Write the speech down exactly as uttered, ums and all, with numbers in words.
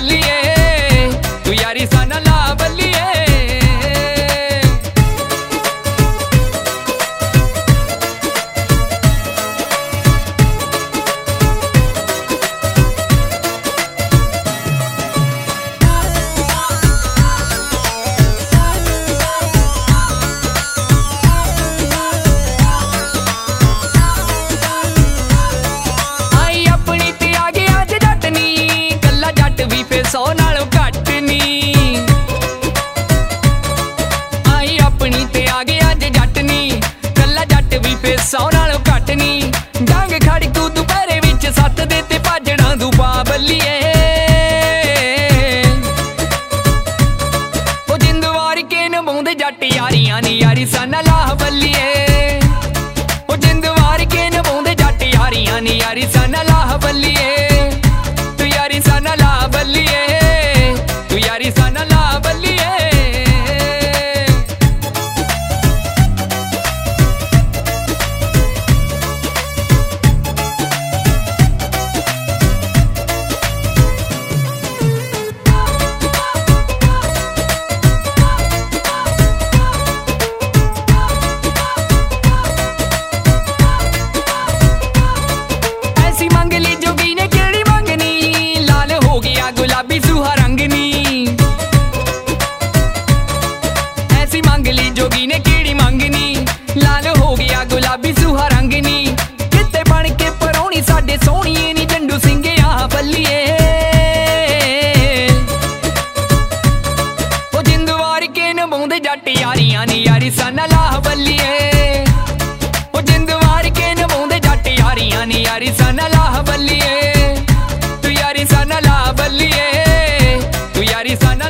बल्लिए, तू यारी साना ला बल्लिए। सौ नालों घट नी आई अपनी ते आ गया अज जट नी, कला जट भी फिर सौ नालों घट नी। डांग खड़ी तू दुपहरे विच सत्त दे ते भजना तू पा बल्लिए, ओ जिंद वार के नभाउंदे जट यारियां नी यारी साना ला बल्लिए, ओ जिंद वार के नभाउंदे जट यारियां नी यारी साना ला बल्लिए, तू यारी साना ला बल्लिए, तू यारी साना ला बल्लिए। ऐसी मंगली जोगी ने केड़ी मंगनी, लाल हो गया गुलाबी सुहा रंग नी। ऐसी मंगली जोगी ने केड़ी मंगनी, लाल हो गया गुलाबी सुहा रंग नी। किते बन के परौनी साडे सोहणीए नी जंडू सिंघिया बल्लिए, ओ जिंद वार के नभाउंदे जट यारियां नी यारी साना ला बल्लिए, ओ जिंद वार के नभाउंदे जट यारियां नी यारी साना ला बल्लिए, तू यारी साना ला बल्लिए, तू यारी साना